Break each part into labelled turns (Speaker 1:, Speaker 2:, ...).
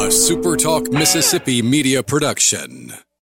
Speaker 1: a SuperTalk Mississippi media production.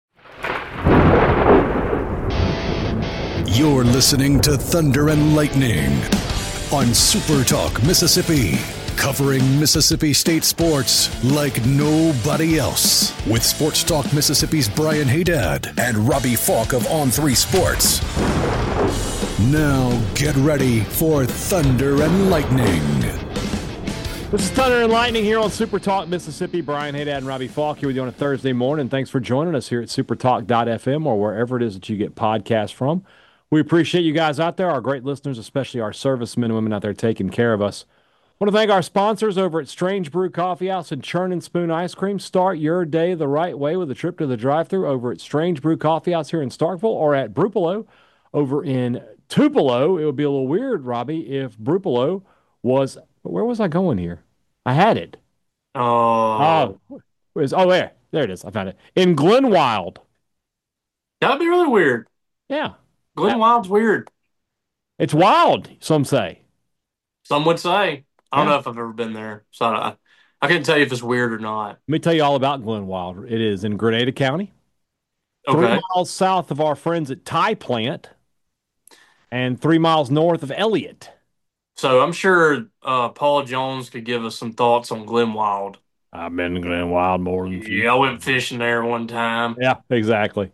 Speaker 1: You're listening to Thunder and Lightning on SuperTalk Mississippi, covering Mississippi State sports like nobody else. With Sports Talk Mississippi's Brian Haydad and Robbie Falk of On3 Sports. Now get ready for Thunder and Lightning.
Speaker 2: This is Thunder and Lightning here on Super Talk Mississippi. Brian Haydad and Robbie Falk here with you on a Thursday morning. Thanks for joining us here at supertalk.fm or wherever it is that you get podcasts from. We appreciate you guys out there, our great listeners, especially our servicemen and women out there taking care of us. I want to thank our sponsors over at Strange Brew Coffee House and Churn and Spoon Ice Cream. Start your day the right way with a trip to the drive-thru over at Strange Brew Coffee House here in Starkville or at Brupolo over in Tupelo. It would be a little weird, Robbie, if Brupolo was... Where was I going here? I had it. There it is. I found it. In Glenwild.
Speaker 3: That'd be really weird.
Speaker 2: Yeah.
Speaker 3: Glenwild's weird.
Speaker 2: It's wild, some say.
Speaker 3: Some would say. I don't know if I've ever been there, so I couldn't tell you if it's weird or not.
Speaker 2: Let me tell you all about Glenwild. It is in Grenada County.
Speaker 3: Okay.
Speaker 2: 3 miles south of our friends at Tie Plant and 3 miles north of Elliott.
Speaker 3: So I'm sure Paul Jones could give us some thoughts on Glenwild.
Speaker 2: I've been to Glenwild more than you.
Speaker 3: Yeah, I went fishing there one time.
Speaker 2: Yeah, exactly.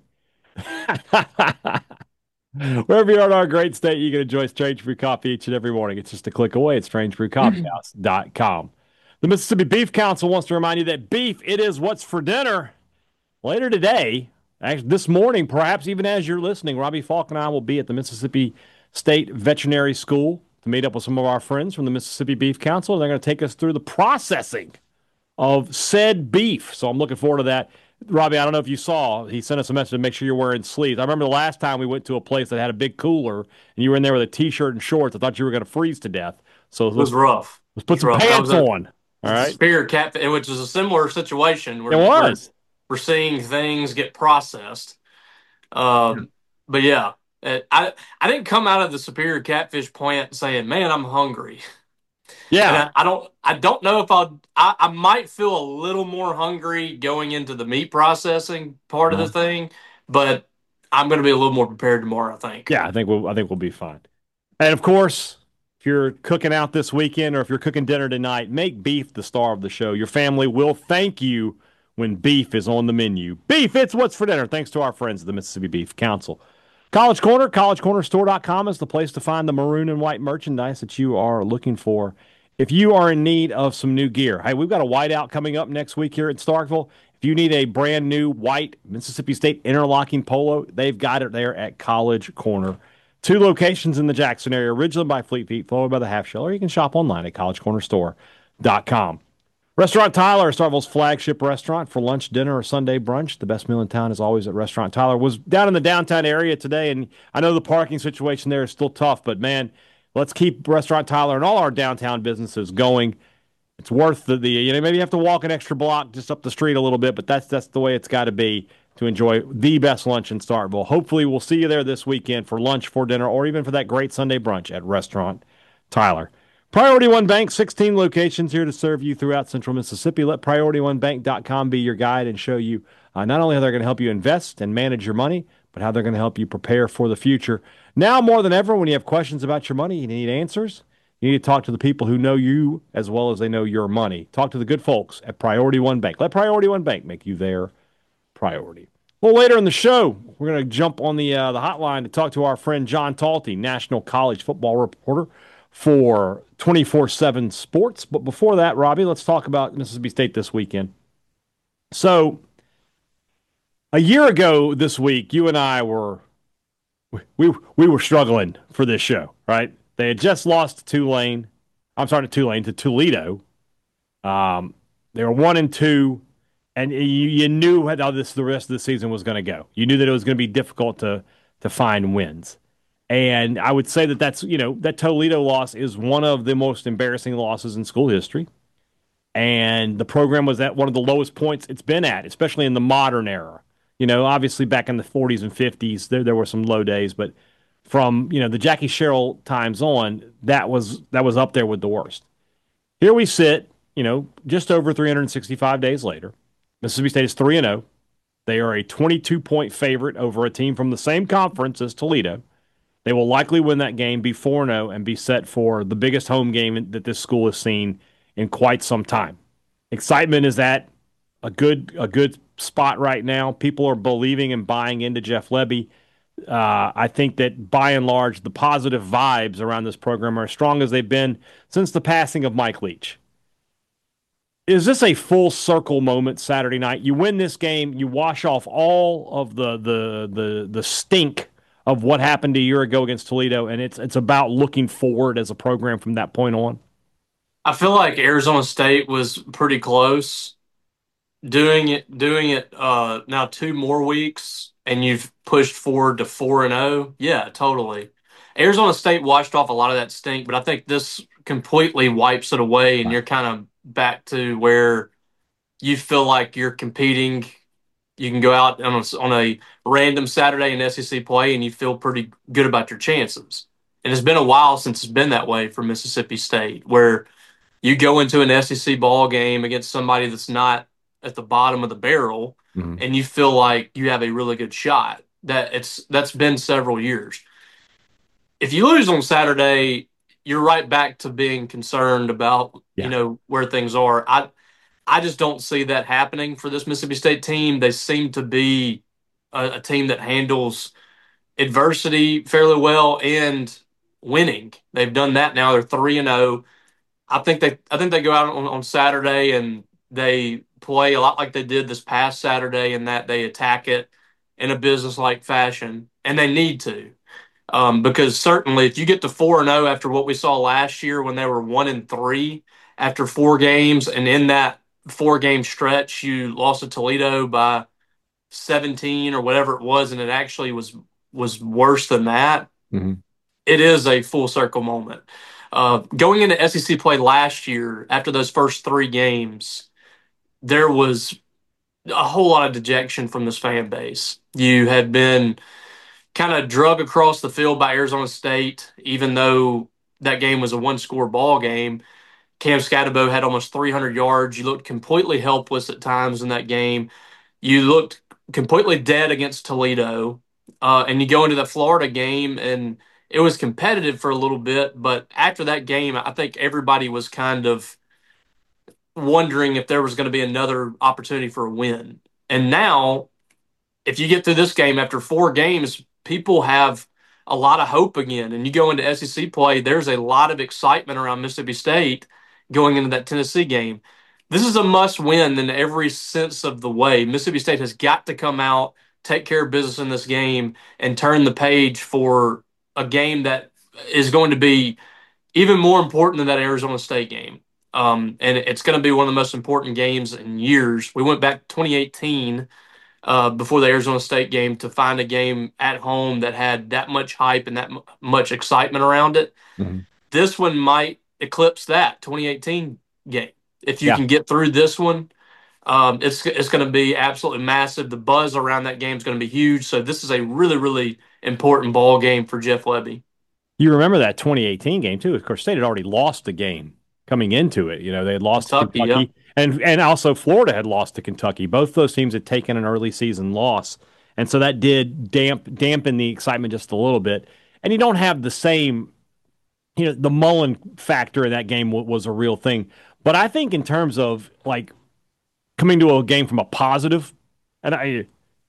Speaker 2: Wherever you are in our great state, you can enjoy Strange Brew Coffee each and every morning. It's just a click away at strangebrewcoffeehouse.com. The Mississippi Beef Council wants to remind you that beef, it is what's for dinner. Later today, actually this morning, perhaps even as you're listening, Robbie Falk and I will be at the Mississippi State Veterinary School to meet up with some of our friends from the Mississippi Beef Council. They're going to take us through the processing of said beef. So I'm looking forward to that. Robbie, I don't know if you saw, he sent us a message to make sure you're wearing sleeves. I remember the last time we went to a place that had a big cooler, and you were in there with a T-shirt and shorts. I thought you were going to freeze to death. So
Speaker 3: it was rough.
Speaker 2: Let's put some pants on. All right.
Speaker 3: Superior Catfish, which is a similar situation.
Speaker 2: Where
Speaker 3: we're seeing things get processed. But yeah. I didn't come out of the Superior Catfish plant saying, "Man, I'm hungry."
Speaker 2: Yeah,
Speaker 3: and I don't know if I might feel a little more hungry going into the meat processing part of the thing, but I'm going to be a little more prepared tomorrow, I think.
Speaker 2: Yeah, I think we'll be fine. And of course, if you're cooking out this weekend or if you're cooking dinner tonight, make beef the star of the show. Your family will thank you when beef is on the menu. Beef, it's what's for dinner. Thanks to our friends at the Mississippi Beef Council. College Corner, collegecornerstore.com is the place to find the maroon and white merchandise that you are looking for. If you are in need of some new gear, hey, we've got a whiteout coming up next week here at Starkville. If you need a brand new white Mississippi State interlocking polo, they've got it there at College Corner. 2 locations in the Jackson area, Ridgeland by Fleet Feet, followed by the Half Shell, or you can shop online at collegecornerstore.com. Restaurant Tyler, Starkville's flagship restaurant for lunch, dinner, or Sunday brunch. The best meal in town is always at Restaurant Tyler. Was down in the downtown area today, and I know the parking situation there is still tough, but man, let's keep Restaurant Tyler and all our downtown businesses going. It's worth the maybe you have to walk an extra block just up the street a little bit, but that's the way it's got to be to enjoy the best lunch in Starkville. Hopefully, we'll see you there this weekend for lunch, for dinner, or even for that great Sunday brunch at Restaurant Tyler. Priority One Bank, 16 locations here to serve you throughout Central Mississippi. Let PriorityOneBank.com be your guide and show you not only how they're going to help you invest and manage your money, but how they're going to help you prepare for the future. Now more than ever, when you have questions about your money, you need answers. You need to talk to the people who know you as well as they know your money. Talk to the good folks at Priority One Bank. Let Priority One Bank make you their priority. Well, later in the show, we're going to jump on the hotline to talk to our friend John Talty, national college football reporter for 24/7 Sports. But before that, Robbie, let's talk about Mississippi State this weekend. So, a year ago this week, you and I were struggling for this show, right? They had just lost to Toledo. They were 1-2, and you knew how the rest of the season was going to go. You knew that it was going to be difficult to find wins. And I would say that Toledo loss is one of the most embarrassing losses in school history. And the program was at one of the lowest points it's been at, especially in the modern era. Obviously back in the 40s and 50s, there were some low days, but from, the Jackie Sherrill times on, that was up there with the worst. Here we sit, just over 365 days later, Mississippi State is 3-0. They are a 22-point favorite over a team from the same conference as Toledo. They will likely win that game, be 4-0, and be set for the biggest home game that this school has seen in quite some time. Excitement is at a good spot right now. People are believing and buying into Jeff Lebby. I think that by and large, the positive vibes around this program are as strong as they've been since the passing of Mike Leach. Is this a full circle moment Saturday night? You win this game, you wash off all of the stink of what happened a year ago against Toledo, and it's about looking forward as a program from that point on.
Speaker 3: I feel like Arizona State was pretty close. Doing it now 2 more weeks, and you've pushed forward to 4-0. Yeah, totally. Arizona State washed off a lot of that stink, but I think this completely wipes it away, and you're kind of back to where you feel like you're competing. You can go out on a random Saturday in SEC play, and you feel pretty good about your chances. And it's been a while since it's been that way for Mississippi State, where you go into an SEC ball game against somebody that's not at the bottom of the barrel, and you feel like you have a really good shot. That's been several years. If you lose on Saturday, you're right back to being concerned about where things are. I just don't see that happening for this Mississippi State team. They seem to be a team that handles adversity fairly well and winning. They've done that now. They're 3-0. I think they go out on Saturday and they play a lot like they did this past Saturday, in that they attack it in a business-like fashion, and they need to. Because certainly if you get to 4-0 after what we saw last year when they were 1-3 after 4 games, and in that 4-game stretch you lost to Toledo by 17 or whatever it was, and it actually was worse than that. It is a full circle moment. Going into SEC play last year, after those first 3 games, there was a whole lot of dejection from this fan base. You had been kind of drug across the field by Arizona State, even though that game was a one-score ball game. Cam Scatterbo had almost 300 yards. You looked completely helpless at times in that game. You looked completely dead against Toledo. And you go into the Florida game, and it was competitive for a little bit. But after that game, I think everybody was kind of wondering if there was going to be another opportunity for a win. And now, if you get through this game after 4 games, people have a lot of hope again. And you go into SEC play, there's a lot of excitement around Mississippi State going into that Tennessee game. This is a must-win in every sense of the way. Mississippi State has got to come out, take care of business in this game, and turn the page for a game that is going to be even more important than that Arizona State game. And it's going to be one of the most important games in years. We went back to 2018 before the Arizona State game to find a game at home that had that much hype and that much excitement around it. This one might eclipse that 2018 game. If you can get through this one, it's going to be absolutely massive. The buzz around that game is going to be huge. So this is a really, really important ball game for Jeff Lebby.
Speaker 2: You remember that 2018 game, too. Of course, State had already lost the game coming into it. They had lost to Kentucky. Yeah. And also Florida had lost to Kentucky. Both those teams had taken an early season loss. And so that did dampen the excitement just a little bit. And you don't have the same, the Mullen factor in that game was a real thing. But I think in terms of, like, coming to a game from a positive, and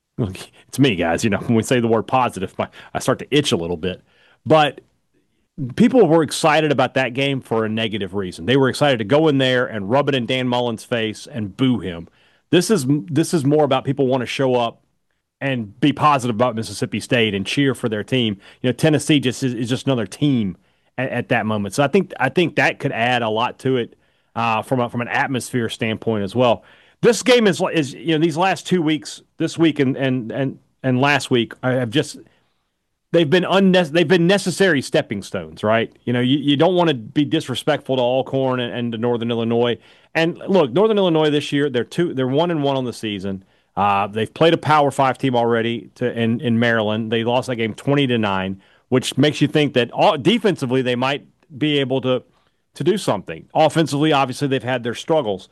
Speaker 2: it's me, guys, when we say the word positive, I start to itch a little bit. But people were excited about that game for a negative reason. They were excited to go in there and rub it in Dan Mullen's face and boo him. This is more about people want to show up and be positive about Mississippi State and cheer for their team. Tennessee is just another team at that moment. So I think that could add a lot to it from an atmosphere standpoint as well. This game is these last 2 weeks, this week and last week, have just. They've been necessary stepping stones, right? You don't want to be disrespectful to Alcorn and to Northern Illinois. And look, Northern Illinois this year, they're 1-1 on the season. They've played a Power 5 team already in Maryland. They lost that game 20-9, which makes you think that defensively they might be able to to do something. Offensively, obviously, they've had their struggles.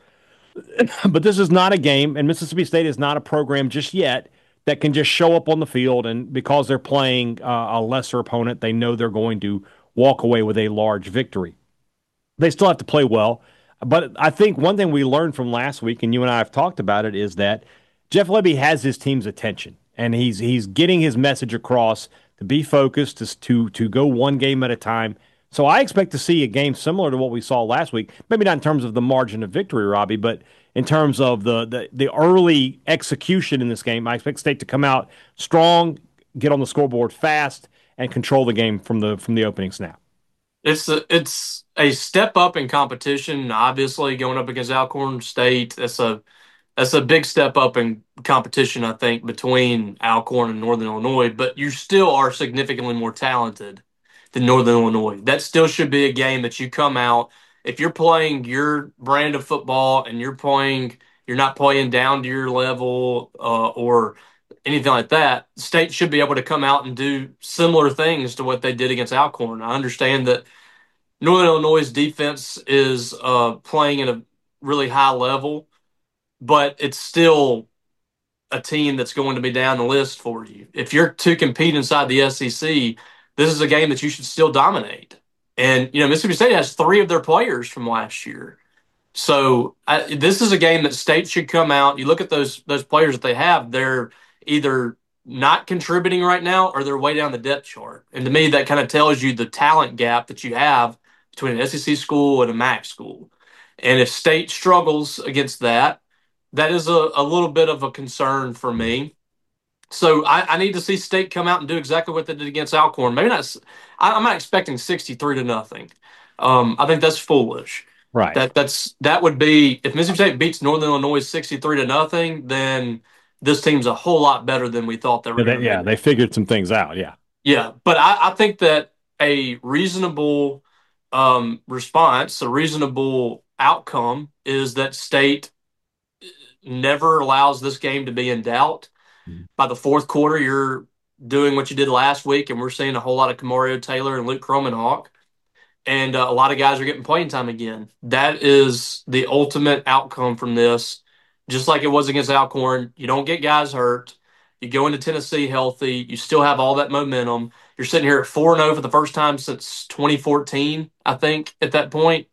Speaker 2: But this is not a game, and Mississippi State is not a program just yet that can just show up on the field and because they're playing a lesser opponent, they know they're going to walk away with a large victory. They still have to play well. But I think one thing we learned from last week, and you and I have talked about it, is that Jeff Lebby has his team's attention, and he's getting his message across to be focused, to go one game at a time. So I expect to see a game similar to what we saw last week. Maybe not in terms of the margin of victory, Robbie, but in terms of the early execution in this game. I expect State to come out strong, get on the scoreboard fast, and control the game from the opening snap.
Speaker 3: It's a step up in competition. Obviously, going up against Alcorn State, that's a big step up in competition, I think, between Alcorn and Northern Illinois. But you still are significantly more talented than Northern Illinois. That still should be a game that you come out. If you're playing your brand of football and you're not playing down to your level or anything like that, State should be able to come out and do similar things to what they did against Alcorn. I understand that Northern Illinois' defense is playing at a really high level, but it's still a team that's going to be down the list for you. If you're to compete inside the SEC, this is a game that you should still dominate. And, Mississippi State has three of their players from last year. So this is a game that State should come out. You look at those players that they have, they're either not contributing right now or they're way down the depth chart. And to me, that kind of tells you the talent gap that you have between an SEC school and a MAC school. And if State struggles against that, that is a little bit of a concern for me. So I need to see State come out and do exactly what they did against Alcorn. Maybe not. I'm not expecting 63-0. I think that's foolish.
Speaker 2: Right.
Speaker 3: That would be if Mississippi State beats Northern Illinois 63-0, then this team's a whole lot better than we thought they were.
Speaker 2: They figured some things out. Yeah.
Speaker 3: Yeah, but I think that a reasonable response, a reasonable outcome, is that State never allows this game to be in doubt. By the fourth quarter, you're doing what you did last week, and we're seeing a whole lot of Kamario Taylor and Luke Kromenhoek, and a lot of guys are getting playing time again. That is the ultimate outcome from this. Just like it was against Alcorn, you don't get guys hurt. You go into Tennessee healthy. You still have all that momentum. You're sitting here at 4-0 for the first time since 2014, I think, at that point.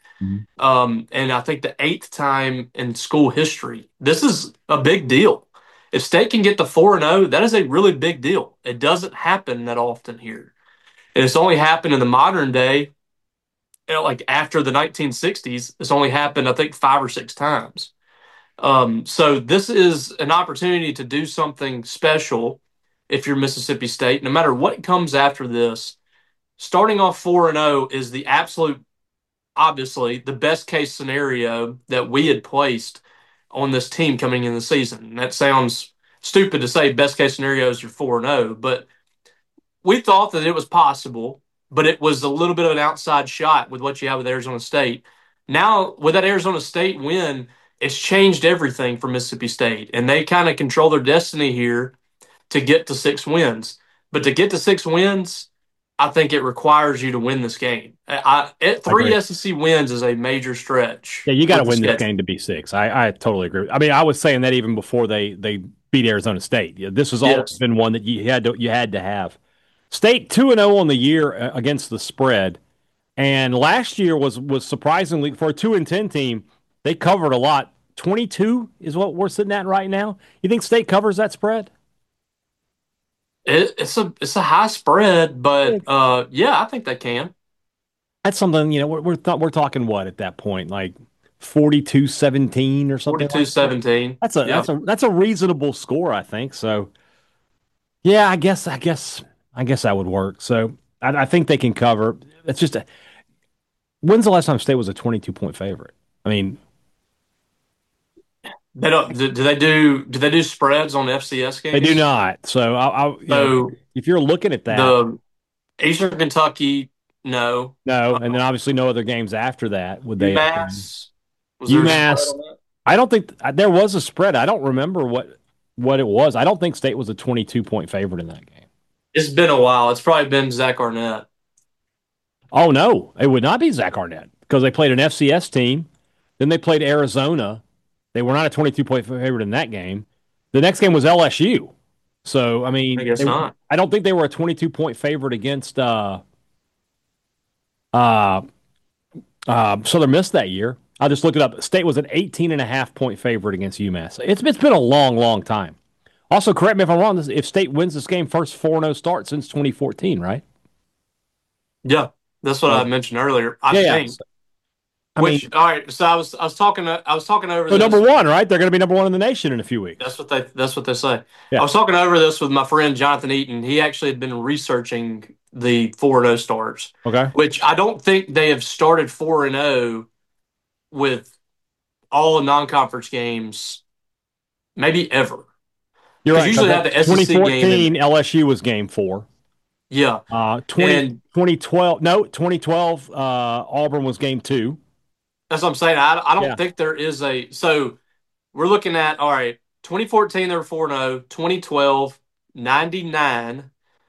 Speaker 3: And I think the 8th time in school history. This is a big deal. If State can get to 4-0, that is a really big deal. It doesn't happen that often here. And it's only happened in the modern day, like after the 1960s. It's only happened, I think, 5 or 6 times. So this is an opportunity to do something special if you're Mississippi State. No matter what comes after this, starting off 4-0 is the absolute, obviously, the best case scenario that we had placed on this team coming in the season. That sounds stupid to say best case scenario is you're 4-0, but we thought that it was possible, but it was a little bit of an outside shot with what you have with Arizona State. Now, with that Arizona State win, it's changed everything for Mississippi State, and they kind of control their destiny here to get to 6 wins. But to get to 6 wins, I think it requires you to win this game. 3 SEC wins is a major stretch.
Speaker 2: Yeah, you got to win this game to be 6. I totally agree. I mean, I was saying that even before they beat Arizona State. This has always been one that you had to have. State 2-0 on the year against the spread, and last year was surprisingly for a 2-10 team. They covered a lot. 22 is what we're sitting at right now. You think State covers that spread?
Speaker 3: It's a high spread, but yeah, I think they can.
Speaker 2: That's something, we're talking what at that point, like 42-17 or something.
Speaker 3: 42-17.
Speaker 2: That's a reasonable score, I think. So, yeah, I guess that would work. So I think they can cover. It's just when's the last time State was a 22-point favorite? I mean,
Speaker 3: they don't. Do they do spreads on FCS games?
Speaker 2: They do not. So if you're looking at that,
Speaker 3: the Eastern Kentucky, no,
Speaker 2: and then obviously no other games after that. Would they?
Speaker 3: UMass.
Speaker 2: I don't think there was a spread. I don't remember what it was. I don't think State was a 22-point favorite in that game.
Speaker 3: It's been a while. It's probably been Zach Arnett.
Speaker 2: Oh no, it would not be Zach Arnett. because they played an FCS team. Then they played Arizona. They were not a 22-point favorite in that game. The next game was LSU. So, I
Speaker 3: I
Speaker 2: mean,
Speaker 3: guess not.
Speaker 2: I don't think they were a 22-point favorite against uh, Southern Miss that year. I just looked it up. State was an 18.5-point favorite against UMass. It's been a long, long time. Also, correct me if I'm wrong. If State wins this game, first 4-0 start since 2014, right?
Speaker 3: Yeah, that's what I
Speaker 2: So,
Speaker 3: mentioned earlier. I
Speaker 2: yeah, yeah.
Speaker 3: think.
Speaker 2: I mean,
Speaker 3: Which all right, so I was talking over
Speaker 2: so number
Speaker 3: this.
Speaker 2: one, right? They're going to be number one in the nation in a few weeks.
Speaker 3: That's what they say. I
Speaker 2: Yeah.
Speaker 3: was talking over this with my friend Jonathan Eaton. He actually had been researching the 4-0 starts,
Speaker 2: Okay.
Speaker 3: which I don't think they have started 4-0 with all the non-conference games, maybe ever.
Speaker 2: You're
Speaker 3: Because
Speaker 2: right.
Speaker 3: usually
Speaker 2: Because
Speaker 3: they have
Speaker 2: that
Speaker 3: the SEC game in
Speaker 2: 2014
Speaker 3: there.
Speaker 2: LSU was game four.
Speaker 3: Yeah.
Speaker 2: 20,
Speaker 3: And
Speaker 2: 2012, no, 2012 Auburn was game two.
Speaker 3: that's what I'm saying. I don't
Speaker 2: Yeah.
Speaker 3: think there is a so we're looking at all right, 2014 they were 4-0, 2012, 99.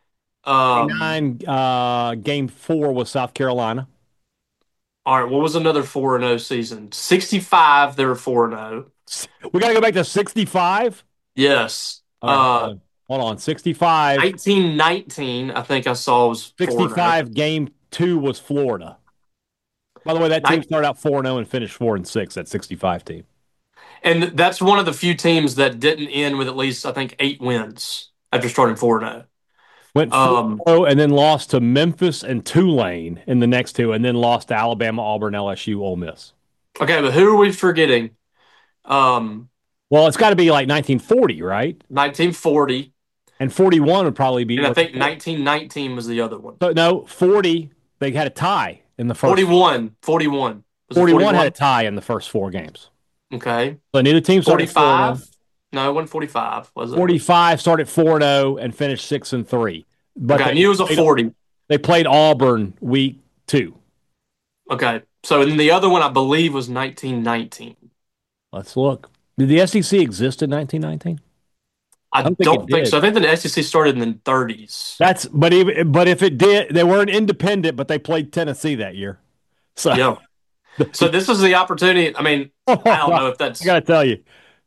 Speaker 2: 99 game four was South Carolina.
Speaker 3: All right, what was another 4-0 season? 65 they were 4-0.
Speaker 2: We got to go back to 65.
Speaker 3: Yes.
Speaker 2: All right, hold on. 65.
Speaker 3: 1919 I think I saw was 4-0.
Speaker 2: 65 game two was Florida. By the way, that team
Speaker 3: Nin-
Speaker 2: started out 4-0 and finished 4-6. That 65 team.
Speaker 3: And that's one of the few teams that didn't end with at least I think 8 wins after starting 4-0.
Speaker 2: Went
Speaker 3: Um
Speaker 2: 4-0 and then lost to Memphis and Tulane in the next two, and then lost to Alabama, Auburn, LSU, Ole Miss.
Speaker 3: okay, but who are we forgetting? Um
Speaker 2: Well, it's got to be like 1940, right?
Speaker 3: 1940
Speaker 2: And 41 would probably be.
Speaker 3: and I think 1919 was the other one.
Speaker 2: So, no, 40, they had a tie in the first.
Speaker 3: 41 was it
Speaker 2: 41 had a
Speaker 3: 41?
Speaker 2: tie in the first four games.
Speaker 3: Okay.
Speaker 2: So neither team started 4-0.
Speaker 3: 45? No, it wasn't 45, was it?
Speaker 2: 45 started 4-0 and finished 6-3. But
Speaker 3: Okay, I knew it was a 40.
Speaker 2: they played Auburn week two.
Speaker 3: Okay. So then the other one I believe was 1919.
Speaker 2: Let's look. Did the SEC exist in 1919?
Speaker 3: I
Speaker 2: I don't think it
Speaker 3: don't think
Speaker 2: did.
Speaker 3: so. I think the SEC started in the 30s.
Speaker 2: But if it did, they weren't independent, but they played Tennessee that year. So
Speaker 3: Yeah. So this is the opportunity. I mean, I don't know if
Speaker 2: I
Speaker 3: that's
Speaker 2: got to tell you,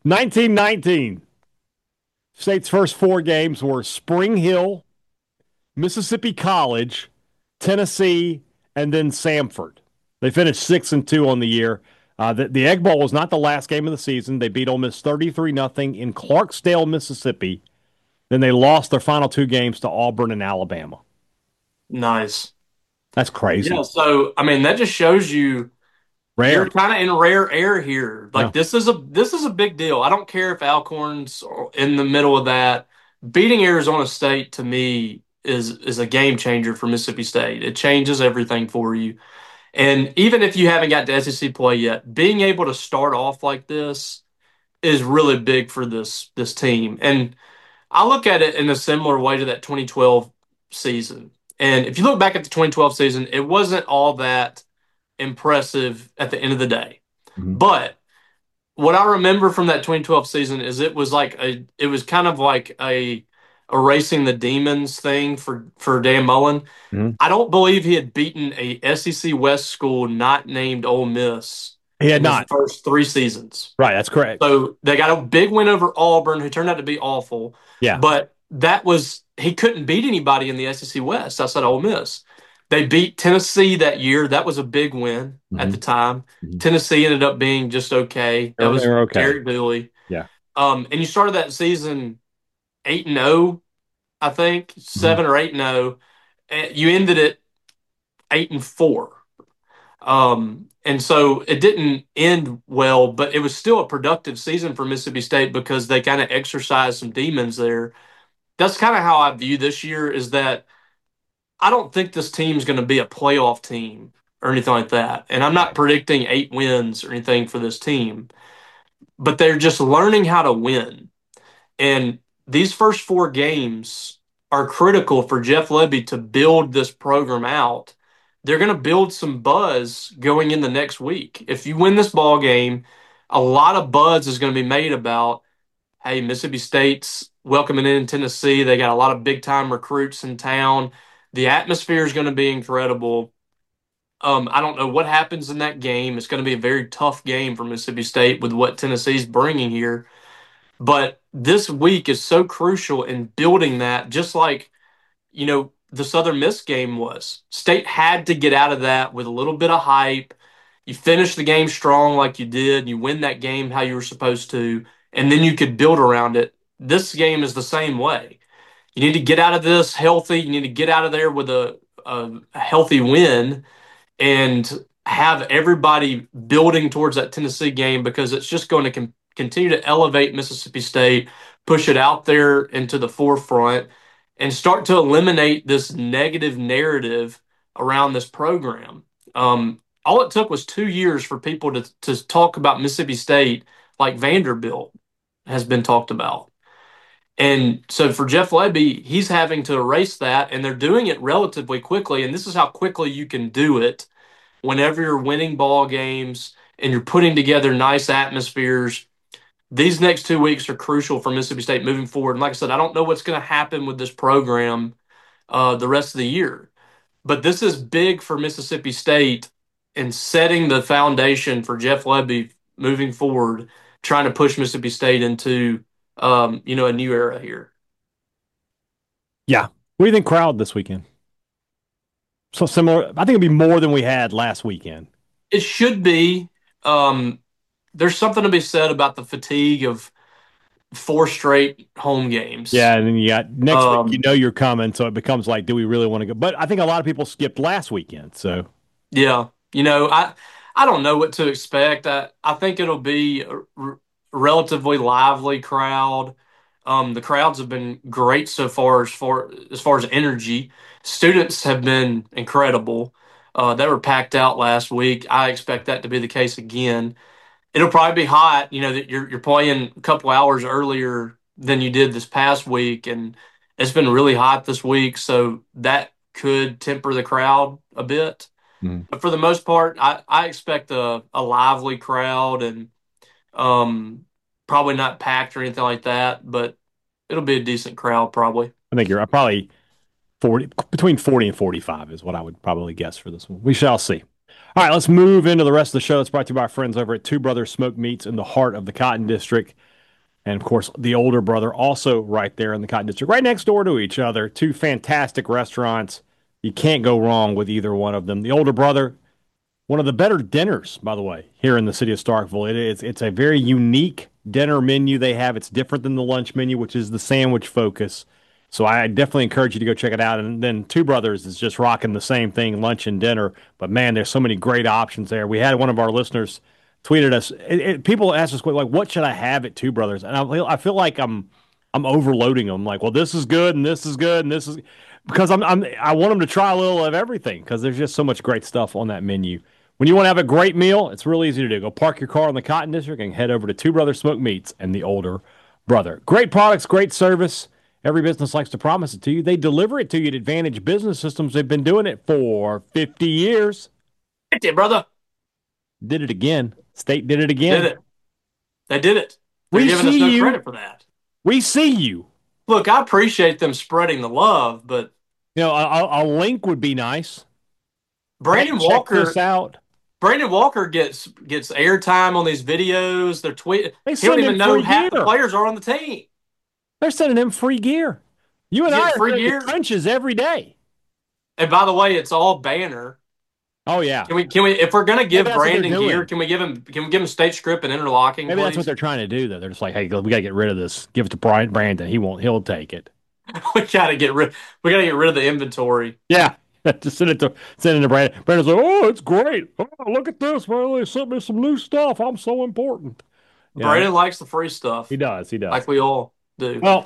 Speaker 2: 1919 State's first four games were Spring Hill, Mississippi College, Tennessee, and then Samford. They finished 6-2 on the year. The Egg Bowl was not the last game of the season. They beat Ole Miss 33-0 in Clarksdale, Mississippi. Then they lost their final two games to Auburn and Alabama.
Speaker 3: nice.
Speaker 2: That's crazy.
Speaker 3: Yeah. So I mean, that just shows you
Speaker 2: Rare.
Speaker 3: you're kind of in rare air here.
Speaker 2: Yeah.
Speaker 3: Like this is a big deal. I don't care if Alcorn's in the middle of that. Beating Arizona State to me is a game changer for Mississippi State. It changes everything for you. And even if you haven't got to SEC play yet, being able to start off like this is really big for this team. And I look at it in a similar way to that 2012 season. And if you look back at the 2012 season, it wasn't all that impressive at the end of the day.
Speaker 2: Mhm.
Speaker 3: But what I remember from that 2012 season is it was kind of like a erasing the demons thing for Dan Mullen.
Speaker 2: Mhm.
Speaker 3: I don't believe he had beaten a SEC West school not named Ole Miss
Speaker 2: He had
Speaker 3: in his
Speaker 2: not.
Speaker 3: first 3 seasons.
Speaker 2: Right, that's correct.
Speaker 3: So they got a big win over Auburn, who turned out to be awful.
Speaker 2: Yeah.
Speaker 3: But he couldn't beat anybody in the SEC West outside of Ole Miss. They beat Tennessee that year. That was a big win at the time.
Speaker 2: Mhm.
Speaker 3: Tennessee ended up being just okay. That was
Speaker 2: They were okay.
Speaker 3: Derek Dooley.
Speaker 2: Yeah.
Speaker 3: And you started that season 8-0, I think, 7 or 8-0. And you ended it 8-4. And so it didn't end well, but it was still a productive season for Mississippi State because they kind of exercised some demons there. That's kind of how I view this year is that I don't think this team's going to be a playoff team or anything like that. And I'm not predicting 8 wins or anything for this team, but they're just learning how to win. And these first 4 games are critical for Jeff Lebby to build this program out. They're going to build some buzz going in the next week. If you win this ball game, a lot of buzz is going to be made about, hey, Mississippi State's welcoming in Tennessee. They got a lot of big time recruits in town. The atmosphere is going to be incredible. I don't know what happens in that game. It's going to be a very tough game for Mississippi State with what Tennessee's bringing here. But this week is so crucial in building that, just like, the Southern Miss game was. State had to get out of that with a little bit of hype. You finish the game strong like you did, you win that game how you were supposed to, and then you could build around it. This game is the same way. You need to get out of this healthy. You need to get out of there with a healthy win and have everybody building towards that Tennessee game because it's just going to continue to elevate Mississippi State, push it out there into the forefront, and start to eliminate this negative narrative around this program. All it took was 2 years for people to talk about Mississippi State like Vanderbilt has been talked about. And so for Jeff Lebby, he's having to erase that, and they're doing it relatively quickly. And this is how quickly you can do it whenever you're winning ball games and you're putting together nice atmospheres. These next 2 weeks are crucial for Mississippi State moving forward. And like I said, I don't know what's going to happen with this program the rest of the year, but this is big for Mississippi State in setting the foundation for Jeff Lebby moving forward, trying to push Mississippi State into a new era here.
Speaker 2: Yeah. What do you think crowd this weekend? So similar. I think it'll be more than we had last weekend.
Speaker 3: It should be. There's something to be said about the fatigue of 4 straight home games.
Speaker 2: Yeah, and then you got next week, you're coming, so it becomes like, do we really want to go? But I think a lot of people skipped last weekend, so.
Speaker 3: Yeah, I don't know what to expect. I think it'll be a relatively lively crowd. The crowds have been great so far as far as energy. Students have been incredible. They were packed out last week. I expect that to be the case again. It'll probably be hot. That you're playing a couple hours earlier than you did this past week, and it's been really hot this week, so that could temper the crowd a bit. But for the most part, I expect a lively crowd and probably not packed or anything like that, but it'll be a decent crowd probably.
Speaker 2: I think you're probably 40, between 40 and 45 is what I would probably guess for this one. We shall see. All right, let's move into the rest of the show. It's brought to you by our friends over at Two Brothers Smoked Meats in the heart of the Cotton District. And, of course, the older brother also right there in the Cotton District, right next door to each other. Two fantastic restaurants. You can't go wrong with either one of them. The older brother, one of the better dinners, by the way, here in the city of Starkville. It's a very unique dinner menu they have. It's different than the lunch menu, which is the sandwich focus. So I definitely encourage you to go check it out. And then Two Brothers is just rocking the same thing, lunch and dinner. But, man, there's so many great options there. We had one of our listeners tweeted us. People ask us, like, what should I have at Two Brothers? And I feel like I'm overloading them. Like, well, this is good and this is good and this is – because I want them to try a little of everything because there's just so much great stuff on that menu. When you want to have a great meal, it's really easy to do. Go park your car in the Cotton District and head over to Two Brothers Smoked Meats and the older brother. Great products, great service. Every business likes to promise it to you. They deliver it to you at Advantage Business Systems. They've been doing it for 50 years.
Speaker 3: Thank you, brother.
Speaker 2: Did it again. State did it again.
Speaker 3: Did it. They did it. They're giving us no credit for that.
Speaker 2: We see you.
Speaker 3: Look, I appreciate them spreading the love, but
Speaker 2: a link would be nice.
Speaker 3: Brandon Walker.
Speaker 2: Check this out.
Speaker 3: Brandon Walker gets airtime on these videos. They're tweeting. He don't even know half the players are on the team.
Speaker 2: They're sending him free gear. You and I are in the trenches every day.
Speaker 3: And by the way, it's all banner.
Speaker 2: Oh yeah.
Speaker 3: Can we if we're gonna give Brandon gear, can we give him state script and interlocking?
Speaker 2: Maybe that's what they're trying to do though. They're just like, hey, we gotta get rid of this. Give it to Brandon. He'll take it.
Speaker 3: we gotta get rid of the inventory.
Speaker 2: Yeah. Just send it to Brandon. Brandon's like, oh, it's great. Oh, look at this, man. They sent me some new stuff. I'm so important.
Speaker 3: Brandon likes the free stuff.
Speaker 2: He does.
Speaker 3: Like we all do.
Speaker 2: Well,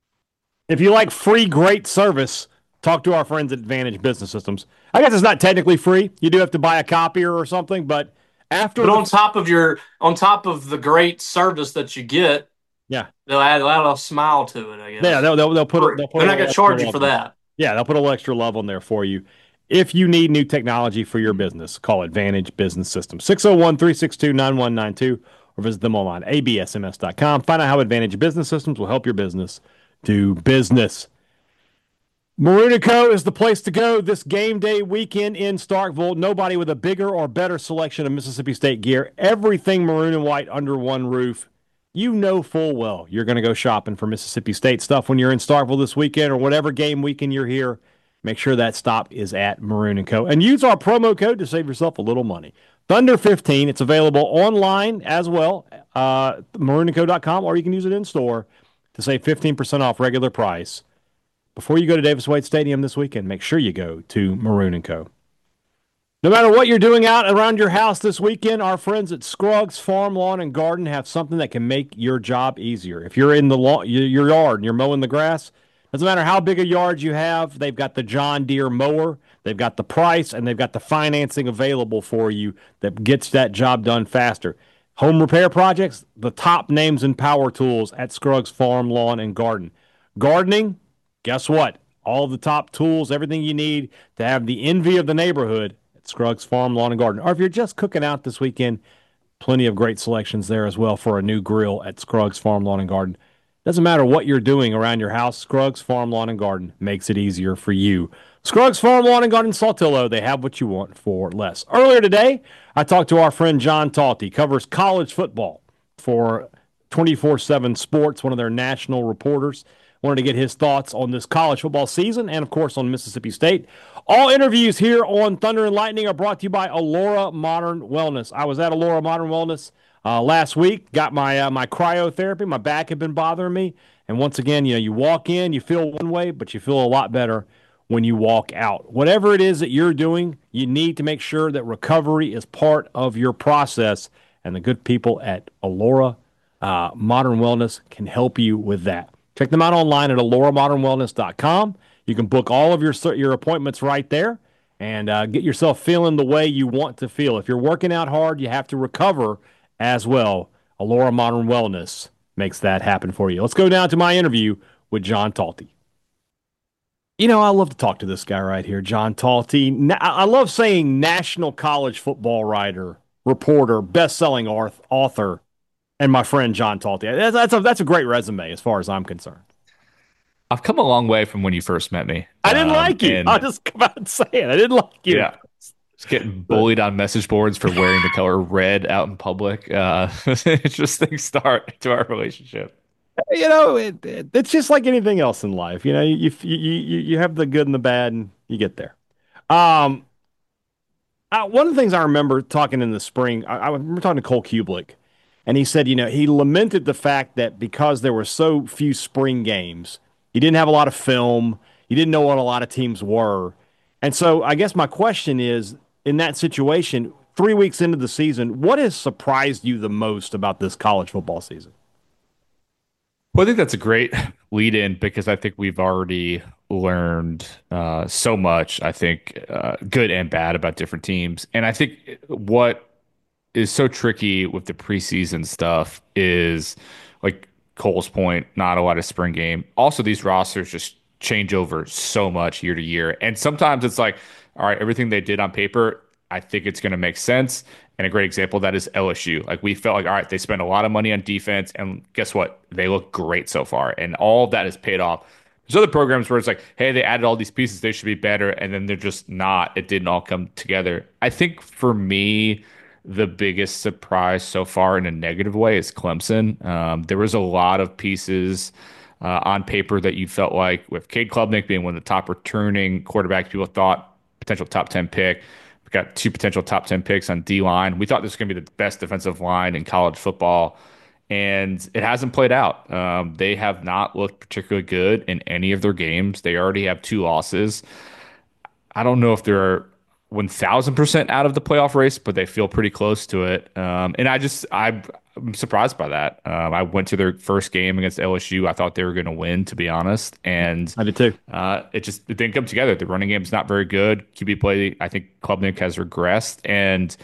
Speaker 2: if you like free, great service, talk to our friends at Advantage Business Systems. I guess it's not technically free. You do have to buy a copier or something, but
Speaker 3: on top of the great service that you get,
Speaker 2: yeah,
Speaker 3: they'll add a smile to it. I guess.
Speaker 2: Yeah, they'll put.
Speaker 3: They're not going to charge you for that.
Speaker 2: Yeah, they'll put a little extra love on there for you. If you need new technology for your business, call Advantage Business Systems 601-362-9192 or visit them online absms.com. Find out how Advantage Business Systems will help your business do business. Maroon & Co. is the place to go this game day weekend in Starkville. Nobody with a bigger or better selection of Mississippi State gear. Everything maroon and white under one roof. You know full well you're going to go shopping for Mississippi State stuff when you're in Starkville this weekend or whatever game weekend you're here. Make sure that stop is at Maroon & Co. And use our promo code to save yourself a little money. Thunder 15. It's available online as well, maroonandco.com, or you can use it in store to save 15% off regular price. Before you go to Davis Wade Stadium this weekend, make sure you go to Maroon & Co. No matter what you're doing out around your house this weekend, our friends at Scruggs Farm Lawn and Garden have something that can make your job easier. If you're in your yard and you're mowing the grass, doesn't matter how big a yard you have, they've got the John Deere mower, they've got the price, and they've got the financing available for you that gets that job done faster. Home repair projects, the top names in power tools at Scruggs Farm Lawn and Garden. Gardening, guess what? All the top tools, everything you need to have the envy of the neighborhood at Scruggs Farm, Lawn, and Garden. Or if you're just cooking out this weekend, plenty of great selections there as well for a new grill at Scruggs Farm, Lawn, and Garden. Doesn't matter what you're doing around your house, Scruggs Farm, Lawn, and Garden makes it easier for you. Scruggs Farm, Lawn, and Garden, Saltillo, they have what you want for less. Earlier today, I talked to our friend John Talty, covers college football for 24/7 Sports, one of their national reporters. Wanted to get his thoughts on this college football season and, of course, on Mississippi State. All interviews here on Thunder and Lightning are brought to you by Allura Modern Wellness. I was at Allura Modern Wellness last week, got my cryotherapy. My back had been bothering me. And once again, you walk in, you feel one way, but you feel a lot better when you walk out. Whatever it is that you're doing, you need to make sure that recovery is part of your process. And the good people at Allura Modern Wellness can help you with that. Check them out online at alluramodernwellness.com. You can book all of your appointments right there and get yourself feeling the way you want to feel. If you're working out hard, you have to recover as well. Allura Modern Wellness makes that happen for you. Let's go down to my interview with John Talty. I love to talk to this guy right here, John Talty. I love saying national college football writer, reporter, best-selling author, and my friend John Talty. That's a great resume as far as I'm concerned.
Speaker 4: I've come a long way from when you first met me.
Speaker 2: I didn't like you. I'll just come out and say it. I didn't like you.
Speaker 4: Yeah. Just getting bullied on message boards for wearing the color red out in public. Interesting start to our relationship.
Speaker 2: It's just like anything else in life. You have the good and the bad, and you get there. One of the things I remember talking in the spring, I remember talking to Cole Kublik. And he said, he lamented the fact that because there were so few spring games, he didn't have a lot of film. He didn't know what a lot of teams were. And so I guess my question is, in that situation, 3 weeks into the season, what has surprised you the most about this college football season?
Speaker 4: Well, I think that's a great lead in because I think we've already learned so much, I think, good and bad about different teams. And I think what is so tricky with the preseason stuff is like Cole's point, not a lot of spring game. Also, these rosters just change over so much year to year. And sometimes it's like, all right, everything they did on paper, I think it's going to make sense. And a great example of that is LSU. Like we felt like, all right, they spent a lot of money on defense, and guess what? They look great so far. And all of that has paid off. There's other programs where it's like, hey, they added all these pieces, they should be better, and then they're just not. It didn't all come together. I think for me, the biggest surprise so far in a negative way is Clemson. There was a lot of pieces on paper that you felt like with Cade Klubnik being one of the top returning quarterbacks, people thought potential top 10 pick. We've got two potential top 10 picks on D-line. We thought this was going to be the best defensive line in college football, and it hasn't played out. They have not looked particularly good in any of their games. They already have 2 losses. I don't know if they're 1,000% out of the playoff race, but they feel pretty close to it. And I'm surprised by that. I went to their first game against LSU. I thought they were going to win, to be honest. And
Speaker 2: I did too.
Speaker 4: It didn't come together. The running game's not very good. QB play, I think Klubnik has regressed. And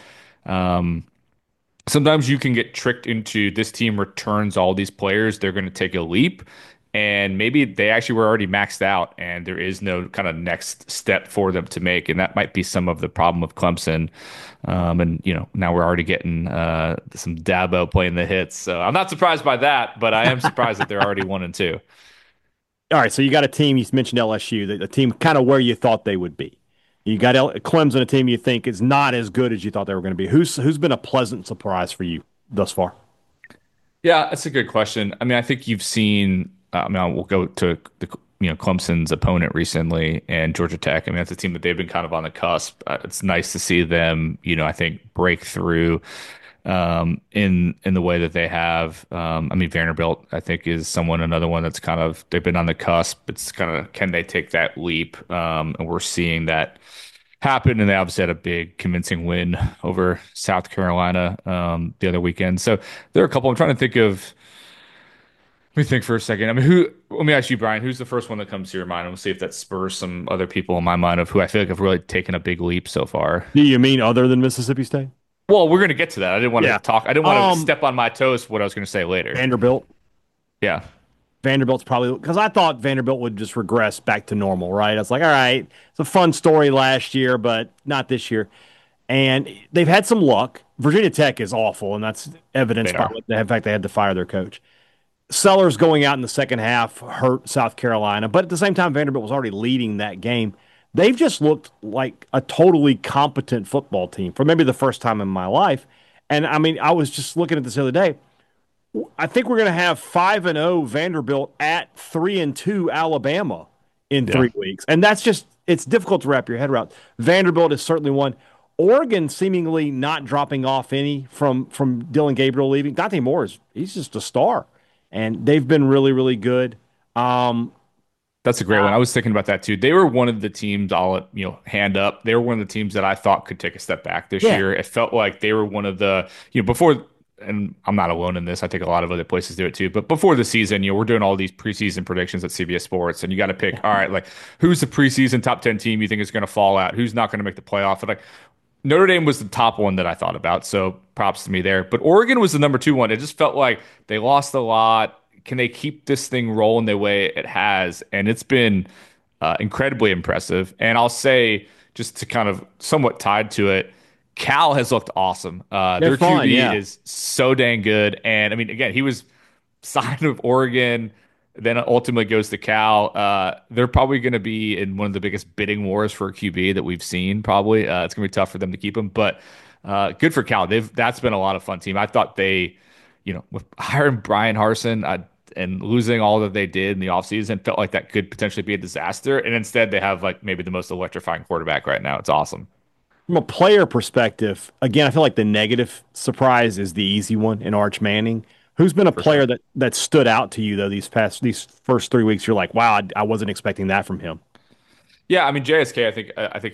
Speaker 4: sometimes you can get tricked into this team returns all these players. They're going to take a leap. And maybe they actually were already maxed out and there is no kind of next step for them to make. And that might be some of the problem with Clemson. And, now we're already getting some Dabo playing the hits. So I'm not surprised by that, but I am surprised that they're already 1-2.
Speaker 2: all right, so you got a team, you mentioned LSU, the team kind of where you thought they would be. You got Clemson, a team you think is not as good as you thought they were going to be. Who's been a pleasant surprise for you thus far?
Speaker 4: Yeah, that's a good question. I mean, I think you've seen. I mean, we'll go to the Clemson's opponent recently and Georgia Tech. I mean, that's a team that they've been kind of on the cusp. It's nice to see them. I think break through in the way that they have. I mean, Vanderbilt, I think, is another one that's kind of they've been on the cusp. It's kind of can they take that leap? And we're seeing that happen, and they obviously had a big convincing win over South Carolina the other weekend. So there are a couple. I'm trying to think of. Let me think for a second. I mean, let me ask you, Brian, who's the first one that comes to your mind? And we'll see if that spurs some other people in my mind of who I feel like have really taken a big leap so far.
Speaker 2: Do you mean other than Mississippi State?
Speaker 4: Well, we're going to get to that. I didn't want to
Speaker 2: Yeah.
Speaker 4: talk. I didn't want to step on my toes for what I was going to say later.
Speaker 2: Vanderbilt.
Speaker 4: Yeah.
Speaker 2: Vanderbilt's probably because I thought Vanderbilt would just regress back to normal, right? I was like, all right, it's a fun story last year, but not this year. And they've had some luck. Virginia Tech is awful, and that's evidenced by the fact they had to fire their coach. Sellers going out in the second half hurt South Carolina, but at the same time, Vanderbilt was already leading that game. They've just looked like a totally competent football team for maybe the first time in my life. And I mean, I was just looking at this the other day. I think we're going to have 5-0 Vanderbilt at 3-2 Alabama in 3 weeks. And that's just, it's difficult to wrap your head around. Vanderbilt is certainly one. Oregon seemingly not dropping off any from Dylan Gabriel leaving. Dante Moore he's just a star. And they've been really, really good.
Speaker 4: That's a great one. I was thinking about that too. They were one of the teams, hand up. They were one of the teams that I thought could take a step back this year. It felt like they were one of the, before, and I'm not alone in this. I think a lot of other places do it too. But before the season, we're doing all these preseason predictions at CBS Sports, and you got to pick, all right, like who's the preseason top 10 team you think is going to fall out? Who's not going to make the playoff? And like Notre Dame was the top one that I thought about. So props to me there. But Oregon was the number 2 one. It just felt like they lost a lot. Can they keep this thing rolling the way it has? And it's been incredibly impressive. And I'll say, just to kind of somewhat tied to it, Cal has looked awesome. Their QB is so dang good. And I mean, again, he was signed with Oregon, then ultimately goes to Cal. They're probably going to be in one of the biggest bidding wars for a QB that we've seen, probably. It's going to be tough for them to keep him. But good for Cal. That's been a lot of fun team. I thought they, with hiring Brian Harsin and losing all that they did in the offseason, felt like that could potentially be a disaster. And instead, they have like maybe the most electrifying quarterback right now. It's awesome.
Speaker 2: From a player perspective, again, I feel like the negative surprise is the easy one in Arch Manning. Who's been a player that stood out to you though these first 3 weeks? You're like, wow, I wasn't expecting that from him.
Speaker 4: Yeah, I mean JSK.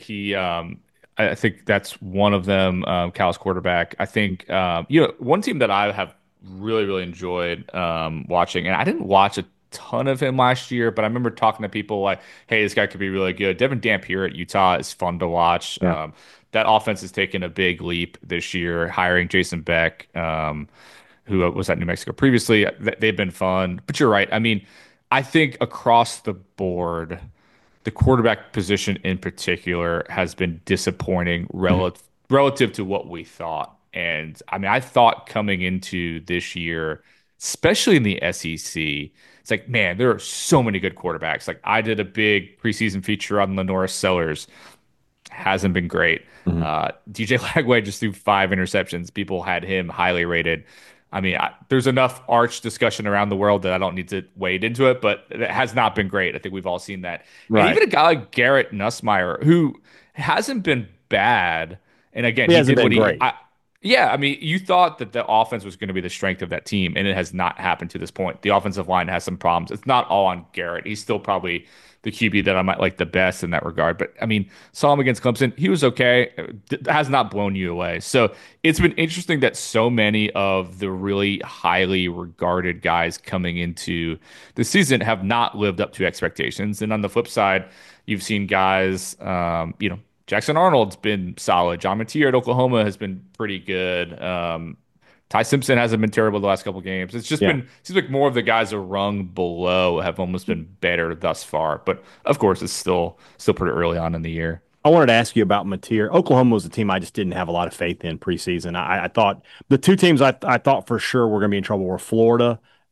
Speaker 4: I think that's one of them. Cal's quarterback. I think one team that I have really, really enjoyed watching, and I didn't watch a ton of him last year, but I remember talking to people like, hey, this guy could be really good. Devin Dampier at Utah is fun to watch. Yeah. That offense has taken a big leap this year, hiring Jason Beck, who was at New Mexico previously. They've been fun. But you're right. I mean, I think across the board, the quarterback position in particular has been disappointing relative to what we thought. And I mean, I thought coming into this year, especially in the SEC, it's like, man, there are so many good quarterbacks. Like I did a big preseason feature on Lenora Sellers. Hasn't been great. DJ Lagway just threw 5 interceptions. People had him highly rated. I mean, there's enough Arch discussion around the world that I don't need to wade into it, but it has not been great. I think we've all seen that. Right. And even a guy like Garrett Nussmeier, who hasn't been bad, and again, he did what he. I mean, you thought that the offense was going to be the strength of that team, and it has not happened to this point. The offensive line has some problems. It's not all on Garrett. He's still probably the QB that I might like the best in that regard. But I mean, saw him against Clemson. He was okay. Has not blown you away. So it's been interesting that so many of the really highly regarded guys coming into the season have not lived up to expectations. And on the flip side, you've seen guys, Jackson Arnold's been solid. John Mateer at Oklahoma has been pretty good. Ty Simpson hasn't been terrible the last couple of games. It's just been seems like more of the guys a rung below have almost been better thus far. But of course, it's still pretty early on in the year.
Speaker 2: I wanted to ask you about Mateer. Oklahoma was a team I just didn't have a lot of faith in preseason. I thought the 2 teams I thought for sure were going to be in trouble were Florida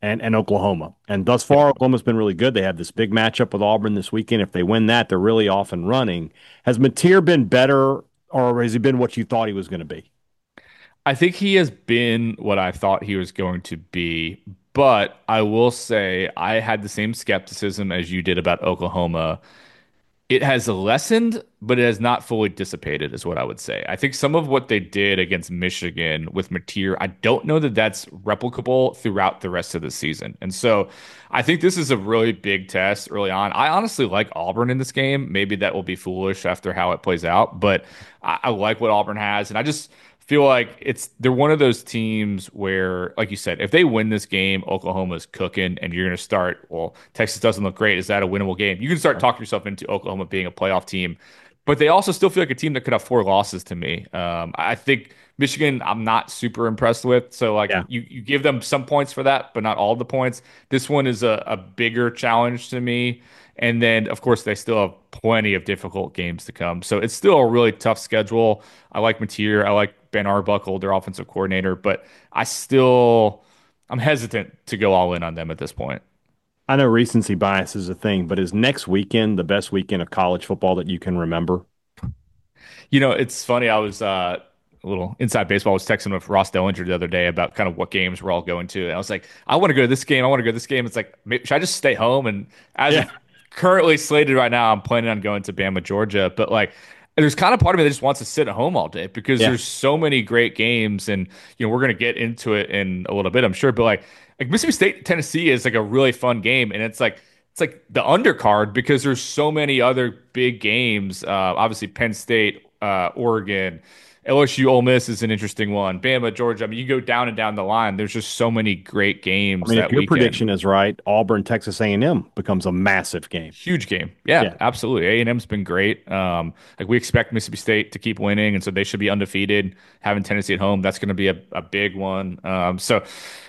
Speaker 2: and Oklahoma. And thus far, Oklahoma's been really good. They have this big matchup with Auburn this weekend. If they win that, they're really off and running. Has Mateer been better, or has he been what you thought he was going to be?
Speaker 4: I think he has been what I thought he was going to be, but I will say I had the same skepticism as you did about Oklahoma. It has lessened, but it has not fully dissipated, is what I would say. I think some of what they did against Michigan with Mateer, I don't know that that's replicable throughout the rest of the season. And so I think this is a really big test early on. I honestly like Auburn in this game. Maybe that will be foolish after how it plays out, but I like what Auburn has. And I just feel like they're one of those teams where, like you said, if they win this game, Oklahoma's cooking, and you're going to start, well, Texas doesn't look great. Is that a winnable game? You can start talking yourself into Oklahoma being a playoff team, but they also still feel like a team that could have 4 losses to me. I think Michigan, I'm not super impressed with. So like
Speaker 2: Yeah.
Speaker 4: you give them some points for that, but not all the points. This one is a bigger challenge to me. And then, of course, they still have plenty of difficult games to come. So it's still a really tough schedule. I like Mateer. I like Ben Arbuckle, their offensive coordinator, but I'm hesitant to go all in on them at this point.
Speaker 2: I know recency bias is a thing, but is next weekend the best weekend of college football that you can remember?
Speaker 4: It's funny. I was a little inside baseball. I was texting with Ross Dellinger the other day about kind of what games we're all going to. And I was like, I want to go to this game. I want to go to this game. It's like, should I just stay home? And as
Speaker 2: Yeah.
Speaker 4: of currently slated right now, I'm planning on going to Bama, Georgia. But like, there's kind of part of me that just wants to sit at home all day because
Speaker 2: Yeah.
Speaker 4: there's so many great games. And, we're going to get into it in a little bit, I'm sure. But like Mississippi State, Tennessee is like a really fun game. And it's like the undercard because there's so many other big games. Obviously, Penn State, Oregon, LSU, Ole Miss is an interesting one. Bama, Georgia. I mean, you go down and down the line. There's just so many great
Speaker 2: I
Speaker 4: games
Speaker 2: mean, if
Speaker 4: that
Speaker 2: your
Speaker 4: weekend.
Speaker 2: prediction is right, Auburn, Texas A&M becomes a massive game.
Speaker 4: Huge game. Yeah,
Speaker 2: Yeah.
Speaker 4: absolutely. A&M's been great. Like we expect Mississippi State to keep winning, and so they should be undefeated. Having Tennessee at home, that's going to be a big one. So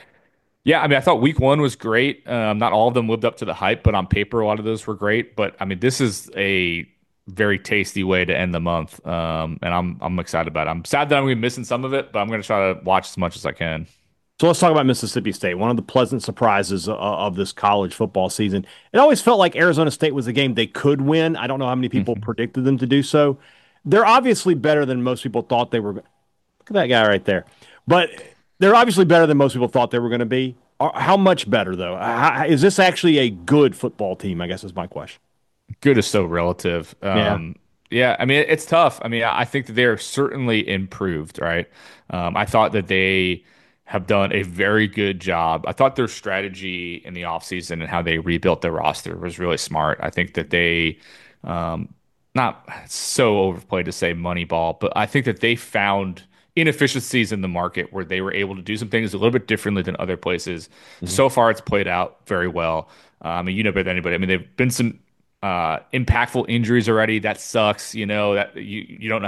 Speaker 4: yeah, I mean, I thought week one was great. Not all of them lived up to the hype, but on paper, a lot of those were great. But I mean, this is a very tasty way to end the month, and I'm excited about it. I'm sad that I'm going to be missing some of it, but I'm going to try to watch as much as I can.
Speaker 2: So let's talk about Mississippi State. One of the pleasant surprises of this college football season. It always felt like Arizona State was a game they could win. I don't know how many people
Speaker 4: Mhm.
Speaker 2: predicted them to do so. They're obviously better than most people thought they were. Look at that guy right there. But they're obviously better than most people thought they were going to be. How much better, though? Is this actually a good football team? I guess is my question.
Speaker 4: Good is so relative.
Speaker 2: Yeah.
Speaker 4: Yeah, I mean, it's tough. I mean, I think that they're certainly improved, right? I thought that they have done a very good job. I thought their strategy in the offseason and how they rebuilt their roster was really smart. I think that they, um, not so overplayed to say Moneyball, but I think that they found inefficiencies in the market where they were able to do some things a little bit differently than other places.
Speaker 2: Mhm.
Speaker 4: So far, it's played out very well. I mean, you know better than anybody. I mean, they've been some impactful injuries already. That sucks. That you don't know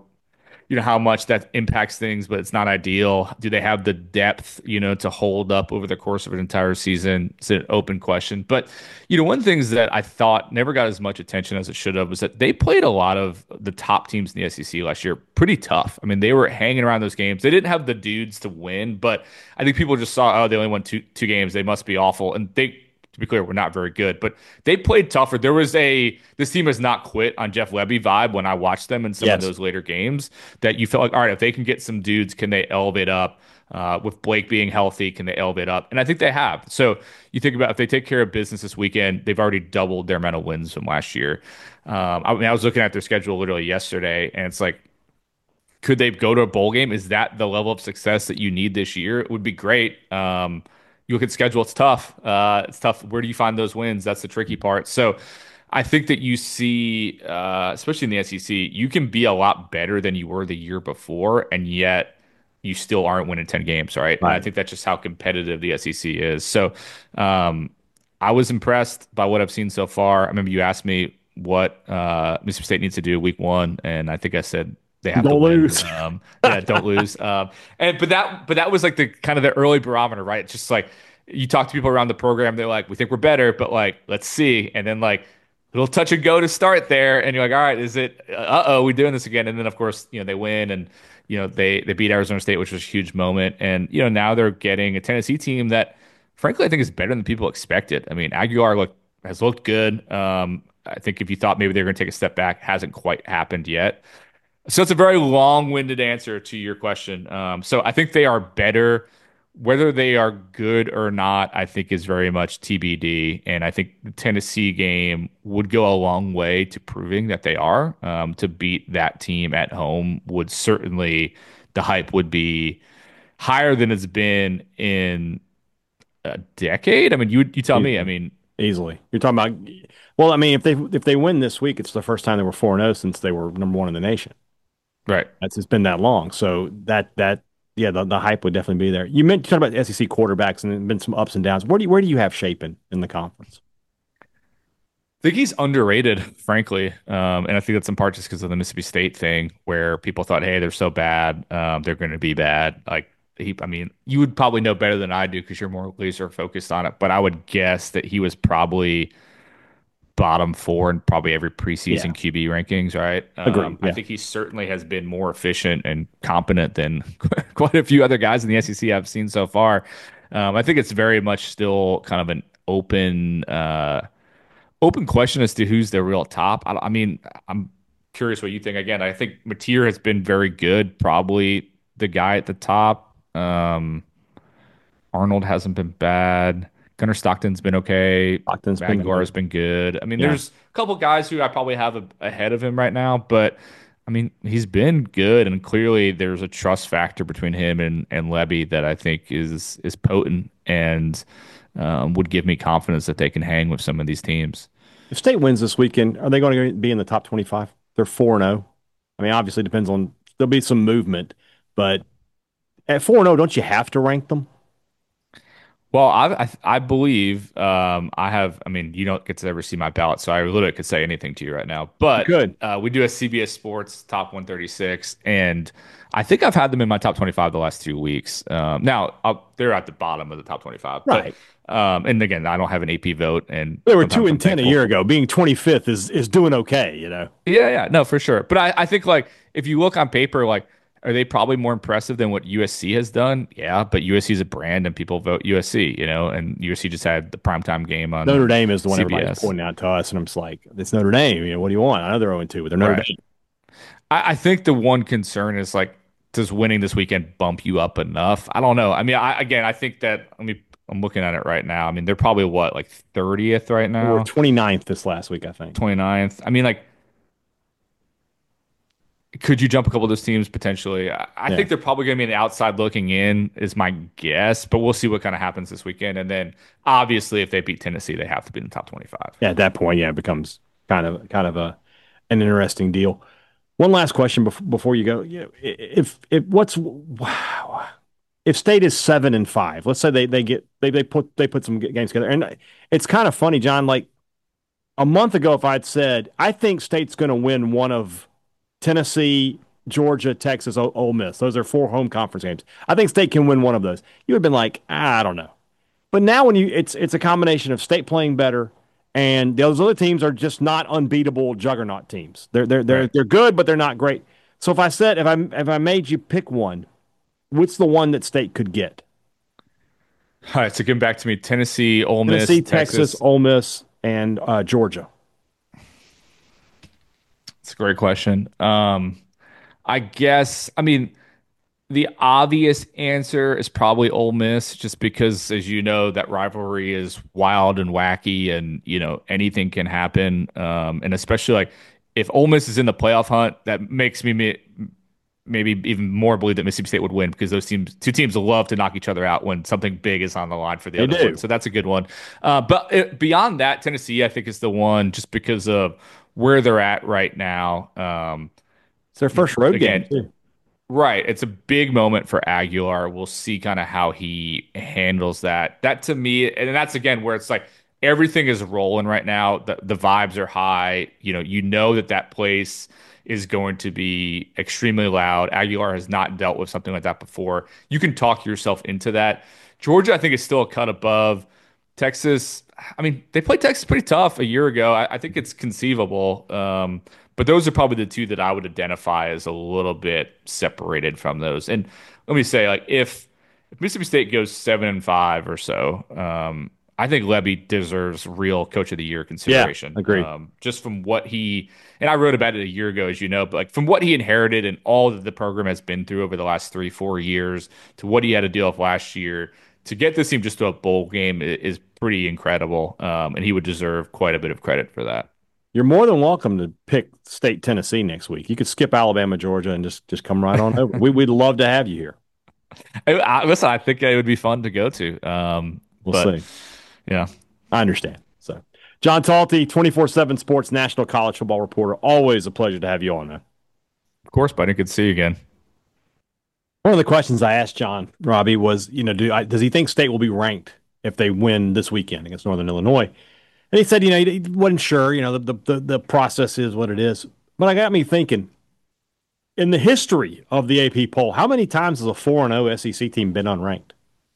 Speaker 4: how much that impacts things, but it's not ideal. Do they have the depth, to hold up over the course of an entire season? It's an open question. But one things that I thought never got as much attention as it should have was that they played a lot of the top teams in the SEC last year pretty tough. I mean, they were hanging around those games. They didn't have the dudes to win, but I think people just saw, oh, they only won two games. They must be awful, and they, to be clear, were not very good, but they played tougher. This team has not quit on Jeff Lebby vibe when I watched them in some of
Speaker 2: Yes.
Speaker 4: those later games that you felt like, all right, if they can get some dudes, can they elevate up? With Blake being healthy, can they elevate up? And I think they have. So you think about if they take care of business this weekend, they've already doubled their amount of wins from last year. I mean, I was looking at their schedule literally yesterday, and it's like, could they go to a bowl game? Is that the level of success that you need this year? It would be great. You look at schedule, it's tough. It's tough. Where do you find those wins? That's the tricky part. So I think that you see, especially in the SEC, you can be a lot better than you were the year before, and yet you still aren't winning 10 games, right? And I
Speaker 2: Right.
Speaker 4: think that's just how competitive the SEC is. So um, I was impressed by what I've seen so far. I remember you asked me what Mississippi State needs to do week one, and I think I said they have to
Speaker 2: Don't
Speaker 4: win.
Speaker 2: lose.
Speaker 4: Yeah, don't lose. And but that was like the kind of the early barometer, right? It's just like you talk to people around the program, they're like, we think we're better, but like, let's see. And then like little touch and go to start there, and you're like, all right, is it? Uh-oh, we doing this again? And then of course, they win, and they beat Arizona State, which was a huge moment. And now they're getting a Tennessee team that frankly, I think is better than people expected. I mean, Aguilar has looked good. I think if you thought maybe they were going to take a step back, hasn't quite happened yet. So it's a very long-winded answer to your question. So I think they are better. Whether they are good or not, I think is very much TBD. And I think the Tennessee game would go a long way to proving that they are. To beat that team at home would certainly, the hype would be higher than it's been in a decade. I mean, you tell me. I
Speaker 2: Easily.
Speaker 4: mean,
Speaker 2: Easily. You're talking about, well, I mean, if they win this week, it's the first time they were 4-0 since they were number one in the nation.
Speaker 4: right.
Speaker 2: It's been that long. So yeah, the hype would definitely be there. You talked about SEC quarterbacks and there been some ups and downs. Where do you have Shapen in the conference?
Speaker 4: I think he's underrated, frankly, and I think that's in part just because of the Mississippi State thing, where people thought, "Hey, they're so bad, they're going to be bad." Like I mean, you would probably know better than I do because you're more laser focused on it. But I would guess that he was probably bottom four in probably every
Speaker 2: Yeah,
Speaker 4: preseason QB rankings, right?
Speaker 2: agreed.
Speaker 4: I
Speaker 2: Yeah.
Speaker 4: think he certainly has been more efficient and competent than quite a few other guys in the SEC I've seen so far. I think it's very much still kind of an open question as to who's the real top. I mean, I'm curious what you think. Again, I think Mateer has been very good, probably the guy at the top. Arnold hasn't been bad. Gunnar Stockton's been okay.
Speaker 2: Stockton's been
Speaker 4: Aguilar
Speaker 2: good.
Speaker 4: has been good. I mean,
Speaker 2: Yeah.
Speaker 4: there's a couple guys who I probably have ahead of him right now, but I mean, he's been good, and clearly there's a trust factor between him and Levy that I think is potent and would give me confidence that they can hang with some of these teams.
Speaker 2: If State wins this weekend, are they going to be in the top 25? They're 4-0. I mean, obviously, it depends on, there'll be some movement, but at 4-0, don't you have to rank them?
Speaker 4: Well, I believe I have. I mean, you don't get to ever see my ballot, so I literally could say anything to you right now.
Speaker 2: You
Speaker 4: But
Speaker 2: could.
Speaker 4: we do a CBS Sports top 136, and I think I've had them in my top 25 the last 2 weeks. Now they're at the bottom of the top 25, but
Speaker 2: Right.
Speaker 4: and again, I don't have an AP vote, and
Speaker 2: They were 2
Speaker 4: sometimes I'm
Speaker 2: and 10 a
Speaker 4: thankful.
Speaker 2: year ago. Being 25th is doing okay, you know.
Speaker 4: Yeah, yeah, no, for sure. But I think like if you look on paper, like are they probably more impressive than what USC has done? Yeah, but USC is a brand and people vote USC, and USC just had the primetime game on
Speaker 2: Notre Dame is the one everybody's
Speaker 4: CBS.
Speaker 2: pointing out to us, and I'm just like, it's Notre Dame. You know, what do you want? I know they're 0-2, but they're Notre
Speaker 4: Right.
Speaker 2: Dame.
Speaker 4: I think the one concern is like, does winning this weekend bump you up enough? I don't know. I mean, I think that I'm looking at it right now. I mean, they're probably what, like 30th right
Speaker 2: They were
Speaker 4: now,
Speaker 2: 29th this last week, I think.
Speaker 4: 29th. I mean, like, could you jump a couple of those teams potentially? I
Speaker 2: Yeah.
Speaker 4: think they're probably going to be on the outside looking in, is my guess, but we'll see what kind of happens this weekend. And then obviously, if they beat Tennessee, they have to be in the top 25.
Speaker 2: Yeah, at that point, yeah, it becomes kind of an interesting deal. One last question before you go. If what's wow, if State is 7-5, let's say they put some games together, and it's kind of funny, John. Like a month ago, if I'd said I think State's going to win one of Tennessee, Georgia, Texas, Ole Miss, those are four home conference games. I think State can win one of those. You would have been like, I don't know. But now when it's a combination of State playing better and those other teams are just not unbeatable juggernaut teams. They're
Speaker 4: Right.
Speaker 2: they're good, but they're not great. So if I made you pick one, what's the one that State could get?
Speaker 4: All right. So getting back to me, Tennessee, Ole Miss,
Speaker 2: Tennessee, Texas,
Speaker 4: Texas.
Speaker 2: Ole Miss, and Georgia.
Speaker 4: It's a great question. I guess, I mean, the obvious answer is probably Ole Miss, just because, as you know, that rivalry is wild and wacky, and anything can happen. And especially like if Ole Miss is in the playoff hunt, that makes me maybe even more believe that Mississippi State would win because those two teams love to knock each other out when something big is on the line for the
Speaker 2: They
Speaker 4: other one.
Speaker 2: do.
Speaker 4: So that's a good one. But beyond that, Tennessee, I think, is the one just because of where they're at right now.
Speaker 2: It's their first road game
Speaker 4: Again,
Speaker 2: too.
Speaker 4: right. It's a big moment for Aguilar. We'll see kind of how he handles that. That to me, and that's again where it's like everything is rolling right now. The vibes are high. You know that place is going to be extremely loud. Aguilar has not dealt with something like that before. You can talk yourself into that. Georgia, I think, is still a cut above. Texas, I mean, they played Texas pretty tough a year ago. I think it's conceivable. But those are probably the two that I would identify as a little bit separated from those. And let me say, like, if Mississippi State goes 7-5 or so, I think Lebby deserves real Coach of the Year
Speaker 2: Yeah,
Speaker 4: consideration.
Speaker 2: agreed.
Speaker 4: Just from what he and I wrote about it a year ago, as you know, but like from what he inherited and all that the program has been through over the last 3-4 years to what he had to deal with last year to get this team just to a bowl game is pretty incredible, and he would deserve quite a bit of credit for that.
Speaker 2: You're more than welcome to pick State Tennessee next week. You could skip Alabama, Georgia, and just come right on over. We'd love to have you here.
Speaker 4: Listen, I think it would be fun to go to.
Speaker 2: We'll
Speaker 4: But
Speaker 2: see.
Speaker 4: yeah,
Speaker 2: I understand. So, John Talty, 24/7 Sports National College Football Reporter. Always a pleasure to have you on, man.
Speaker 4: of course, buddy. Good to see you again.
Speaker 2: One of the questions I asked John, Robbie, was, does he think State will be ranked if they win this weekend against Northern Illinois? And he said, he wasn't sure. The process is what it is. But it got me thinking, in the history of the AP poll, how many times has a 4-0 SEC team been unranked?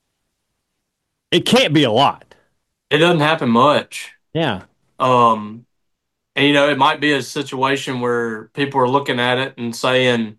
Speaker 2: It can't be a lot.
Speaker 3: It doesn't happen much.
Speaker 2: Yeah.
Speaker 3: And it might be a situation where people are looking at it and saying,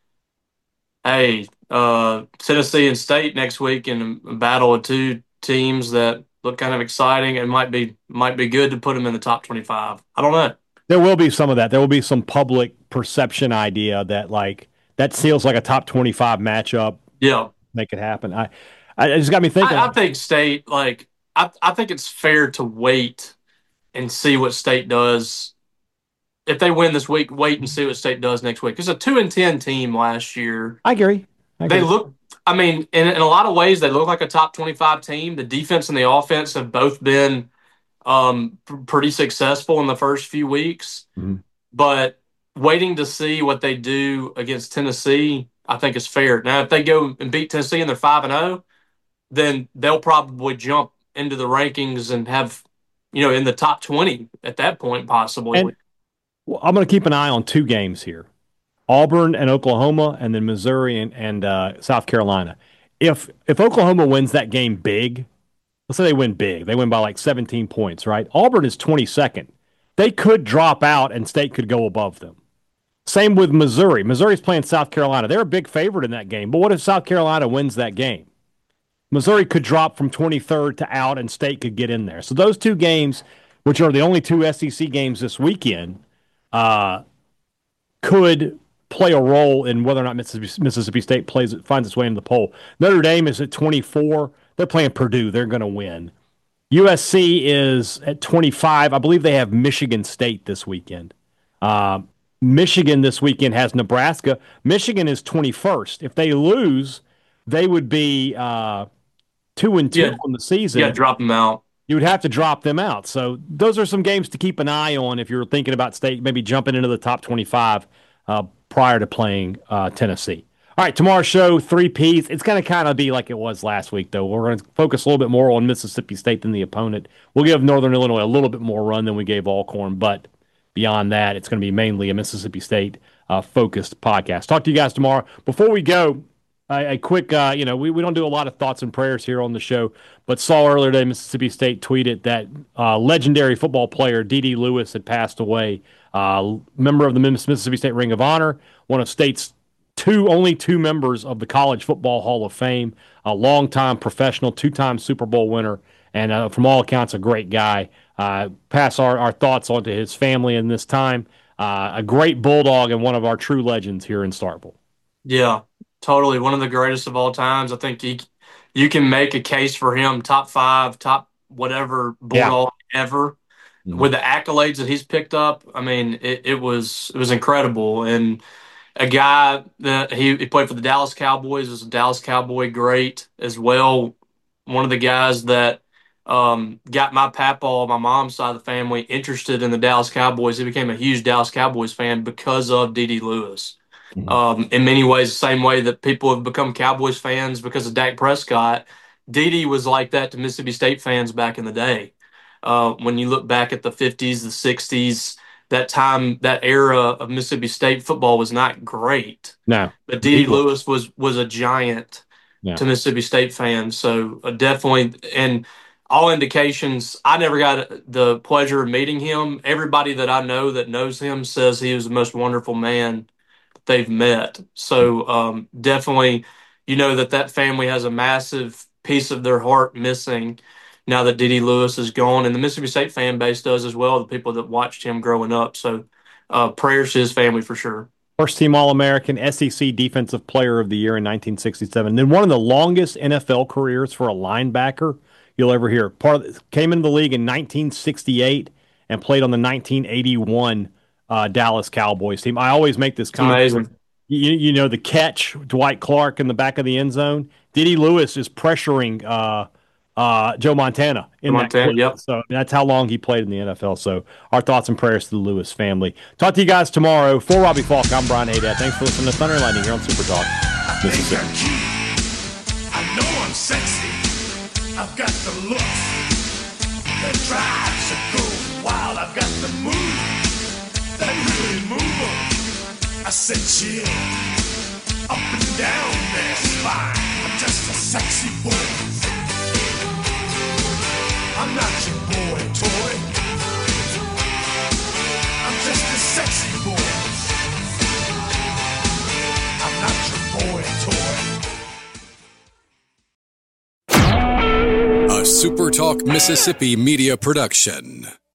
Speaker 3: "Hey, Tennessee and State next week in a battle of two teams that look kind of exciting. It might be good to put them in the top 25." I don't know.
Speaker 2: There will be some of that. There will be some public perception idea that that feels like a top 25 matchup.
Speaker 3: Yeah,
Speaker 2: Make it happen. I just got me thinking.
Speaker 3: I think State I think it's fair to wait and see what State does. If they win this week, wait and see what State does next week. It's a 2-10 team last year.
Speaker 2: I agree.
Speaker 3: They look, I mean, in a lot of ways, they look like a top 25 team. The defense and the offense have both been pretty successful in the first few weeks.
Speaker 2: Mm-hmm.
Speaker 3: But waiting to see what they do against Tennessee, I think is fair. Now, if they go and beat Tennessee and they're 5-0, then they'll probably jump into the rankings and have, in the top 20 at that point, possibly.
Speaker 2: And I'm going to keep an eye on two games here. Auburn and Oklahoma, and then Missouri and South Carolina. If Oklahoma wins that game big, let's say they win big, they win by like 17 points, right? Auburn is 22nd. They could drop out and State could go above them. Same with Missouri. Missouri's playing South Carolina. They're a big favorite in that game. But what if South Carolina wins that game? Missouri could drop from 23rd to out and State could get in there. So those two games, which are the only two SEC games this weekend, could play a role in whether or not Mississippi State finds its way into the poll. Notre Dame is at 24. They're playing Purdue. They're going to win. USC is at 25. I believe they have Michigan State this weekend. Michigan this weekend has Nebraska. Michigan is 21st. If they lose, they would be 2-2 on the season.
Speaker 3: Yeah, drop them out.
Speaker 2: You would have to drop them out. So those are some games to keep an eye on if you're thinking about State maybe jumping into the top 25 prior to playing Tennessee. All right, tomorrow's show, 3 Ps. It's going to kind of be like it was last week, though. We're going to focus a little bit more on Mississippi State than the opponent. We'll give Northern Illinois a little bit more run than we gave Alcorn, but beyond that, it's going to be mainly a Mississippi State focused podcast. Talk to you guys tomorrow. Before we go, a quick, we don't do a lot of thoughts and prayers here on the show, but saw earlier today Mississippi State tweeted that legendary football player D.D. Lewis had passed away, member of the Mississippi State Ring of Honor, one of State's only two members of the College Football Hall of Fame, a longtime professional, two-time Super Bowl winner, and from all accounts, a great guy. Pass our thoughts on to his family in this time. A great Bulldog and one of our true legends here in Starkville.
Speaker 3: Yeah, totally. One of the greatest of all times. I think you can make a case for him top 5, top whatever Bulldog ever. Mm-hmm. With the accolades that he's picked up, I mean, it was incredible. And a guy that he played for the Dallas Cowboys, was a Dallas Cowboy great as well. One of the guys that got my papaw, my mom's side of the family, interested in the Dallas Cowboys. He became a huge Dallas Cowboys fan because of D.D. Lewis. Mm-hmm. In many ways, the same way that people have become Cowboys fans because of Dak Prescott, D.D. was like that to Mississippi State fans back in the day. When you look back at the 50s, the 60s, that time, that era of Mississippi State football was not great.
Speaker 2: No.
Speaker 3: But D.D. Lewis was a giant to Mississippi State fans. So definitely, and all indications, I never got the pleasure of meeting him. Everybody that I know that knows him says he was the most wonderful man they've met. So definitely, you know that family has a massive piece of their heart missing now that D.D. Lewis is gone, and the Mississippi State fan base does as well, the people that watched him growing up. So prayers to his family for sure.
Speaker 2: First team All-American, SEC Defensive Player of the Year in 1967. Then one of the longest NFL careers for a linebacker you'll ever hear. Came into the league in 1968 and played on the 1981 Dallas Cowboys team. I always make this comment.
Speaker 3: Amazing.
Speaker 2: You know the catch, Dwight Clark in the back of the end zone. D.D. Lewis is pressuring Joe Montana in that clip.
Speaker 3: Yep.
Speaker 2: So that's how long he played in the NFL. So our thoughts and prayers to the Lewis family. Talk to you guys tomorrow. For Robbie Falk, I'm Brian Haydad. Thanks for listening to Thunder and Lightning here on Super Talk Mississippi.
Speaker 5: I know I'm sexy. I've got the look that drives to go wild. I've got the move that really move 'em. I said chill up and down their spine. I'm just a sexy boy. I'm not your boy toy. I'm just a sexy boy. I'm not your boy toy.
Speaker 1: A Super Talk Mississippi media production.